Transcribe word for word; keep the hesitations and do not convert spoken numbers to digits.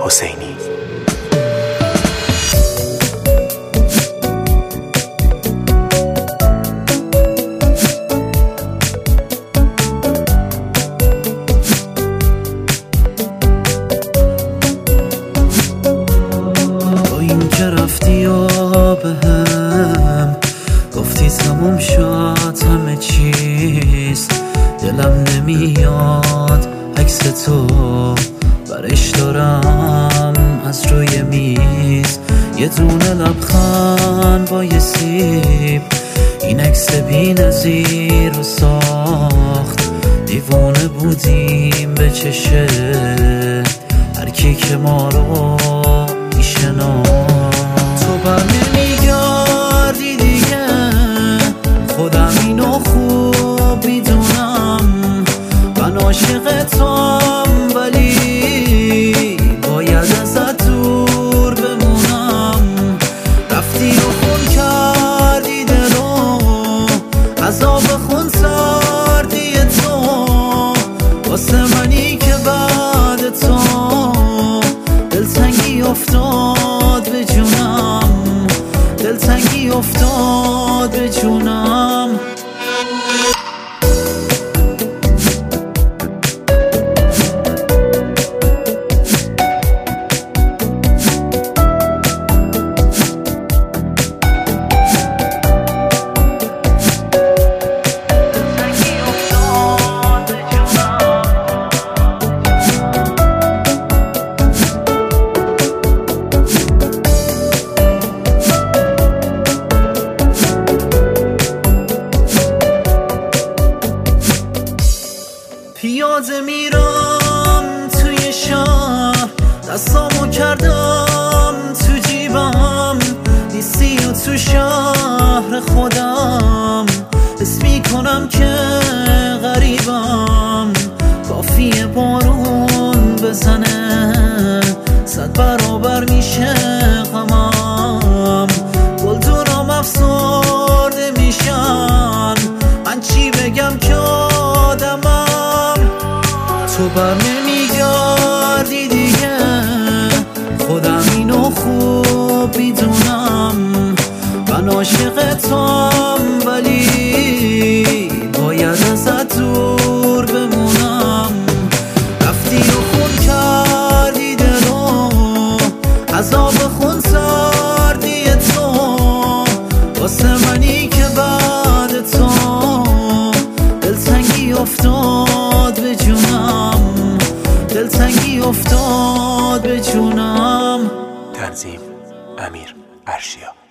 حسینی. با این که رفتی و بهم گفتی تموم شد همه چیز، دلم نمیاد عکس تو برش دارم از روی میز، یه دونه لبخند با یه سیب این عکس بی نظیر رو ساخت. دیوانه بودیم به چشه هر کی که ما رو میشناخت. تو بر نمیگردی دیگه، خودم اینو خوب میدونم، من عاشقتم ولی باید ازت دور بمونم. رفتی و خون کردی دلو، عذاب خون سردی تو، واسه منی که بعد تو دلتنگی افتاد به جونم، دلتنگی افتاد به جونم. پیاده میرم توی شهر، دستامو کردم تو جیبم، نیستی و تو شهر خودم حس میکنم که غریبم. کافیه بارون بزنه صد برابر میشه غمم، گلدونام افسرده میشن، من چی بگم که آدمم. تو بر نمیگردی دیگه، خودم اینو خوب میدونم، من عاشقتم ولی باید ازت دور بمونم. رفتی و خون کردی دلو، عذاب خون سردی تو، واسه منی که بعد تو دلتنگی افتاد به جونم، دلتنگی افتاد به جونم. تنظیم امیر ارشیا.